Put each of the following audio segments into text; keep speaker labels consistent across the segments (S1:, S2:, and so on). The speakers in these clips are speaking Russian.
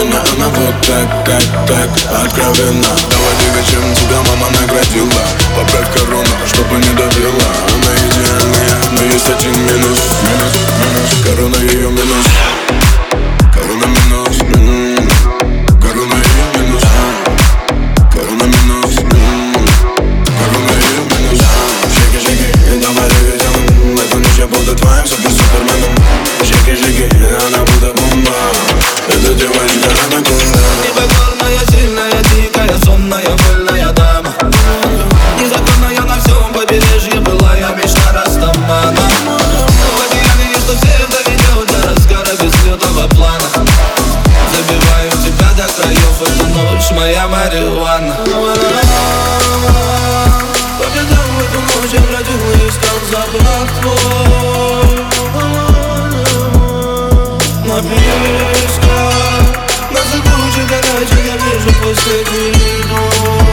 S1: меня она вот так откровенно. Давай двигай, чем тебя мама наградила. Поправь корону, чтобы не давила. Она идеальная, но есть один минус. Корона ее минус. Корона минус. Корона ее минус. Корона минус. Корона ее минус. Шейки, давай двигай, эту ночь я буду твоим суперменом. Шейки, она будет бомба. Эта девочка анаконда.
S2: Непокорная, сильная, дикая, сонная, вольная дама. Незаконная на всем побережье, былая мечта Растамана. В одеянии, что всех доведет до разгара безлютого плана. Забиваю тебя до краев, эта ночь моя марихуана. По пятам в эту ночь я бродил и искал запах твой. На песках, на зыбучей горячей я вижу последний дом.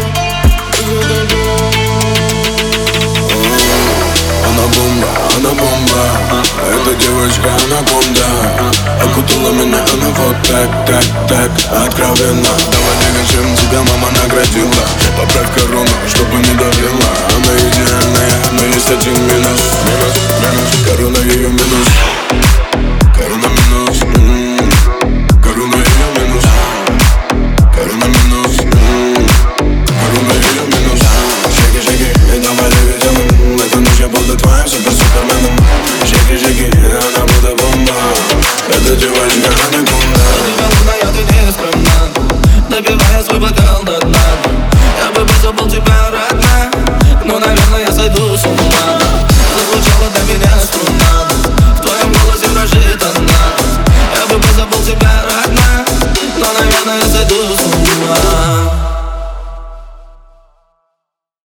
S1: Она бомба, эта девочка анаконда. Окутала меня она вот так откровенно. Давай двигай, чем тебя мама наградила. Поправь корону, чтобы не давила. Она идеальная, но есть один минус. Корона ее минус. Корона минус. Корона ее минус. Корона минус. Корона ее минус. Шейки, давай двигай, эту ночь я буду твоим суперменом. Шейки, она будет бомба. Эта девочка анаконда.
S2: Ты белая, ты не скромна, добивая свой бокал до дна. Я бы забыл тебя, родная, но, наверное, я сойду с ума. Зазвучала для меня струна, в твоем голосе дрожит она. Я бы забыл тебя, родная, но, наверное, я сойду с ума.